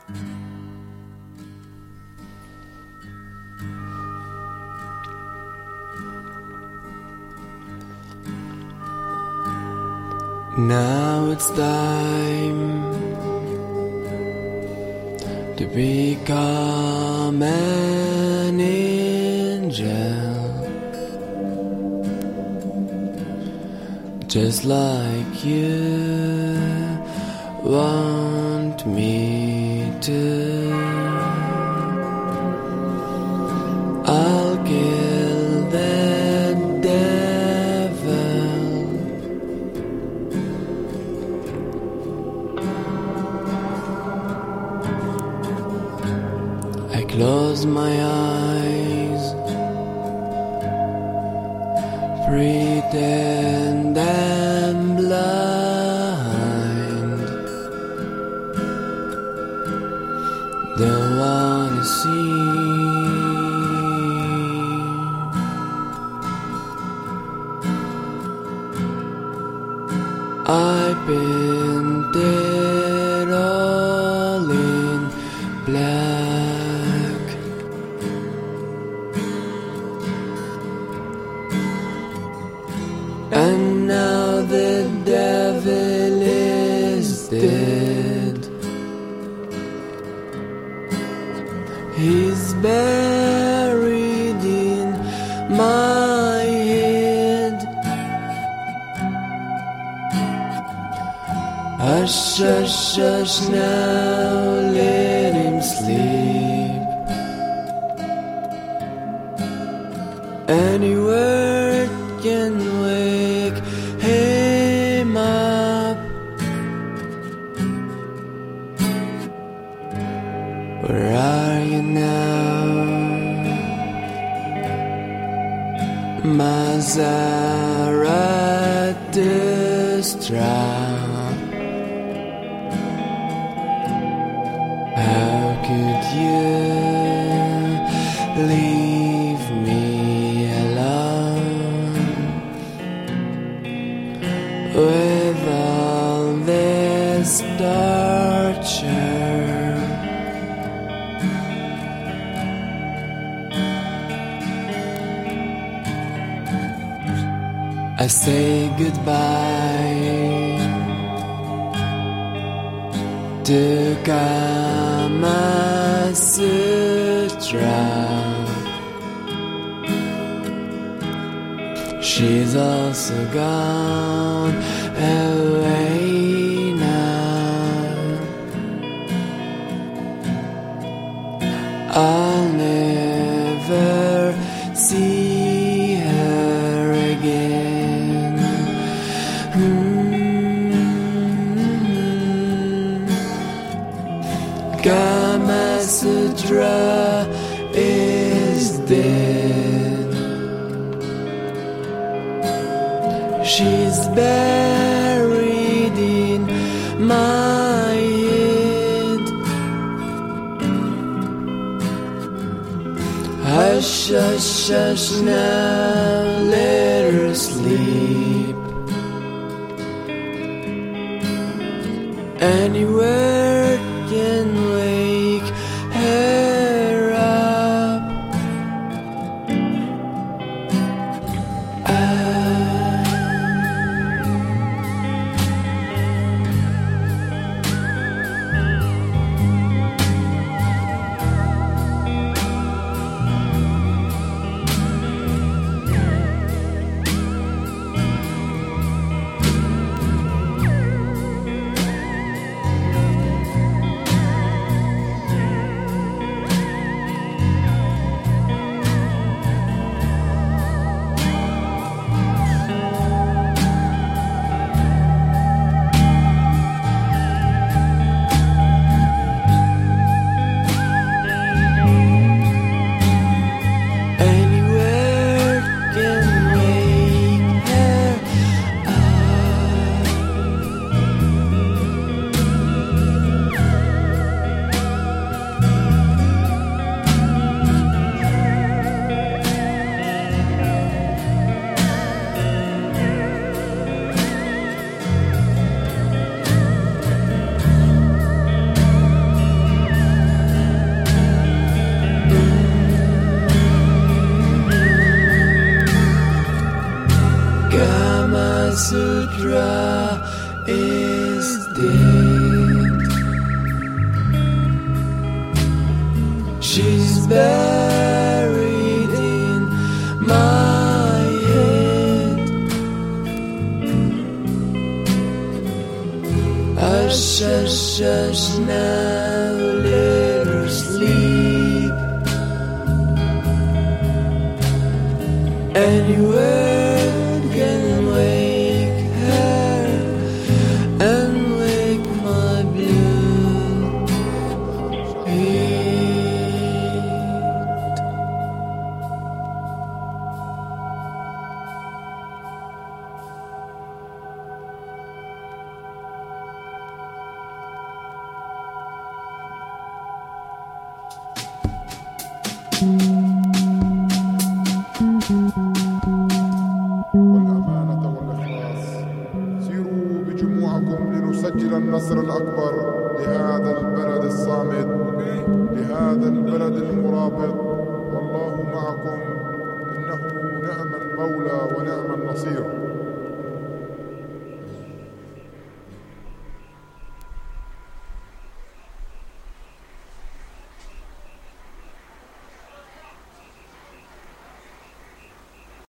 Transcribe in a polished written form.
Now it's time to become an angel, just like you want me to. I'll kill the devil. I close my eyes, pretend I'm blind, don't wanna see. I painted all in black, and now the devil is dead. He's buried in my head. Hush, hush, hush, now let him sleep. Any word can wake him up. Where are you now, my Zarathustra? How could you leave me alone with all this torture? I say goodbye to Kama Sutra. She's also gone away now. I'll never see her again. Kama Sutra is dead. She's buried in my head. Hush, hush, hush, now let her sleep. Any word can wake her up. she's buried in my head. Hush, hush, hush, now let her sleep. Any word can wake her and wake my blue heart. والأمانة والإخلاص سيروا بجموعكم لنسجل النصر الأكبر لهذا البلد الصامد، لهذا البلد المرابط. والله معكم، إنه نعم المولى ونعم النصير.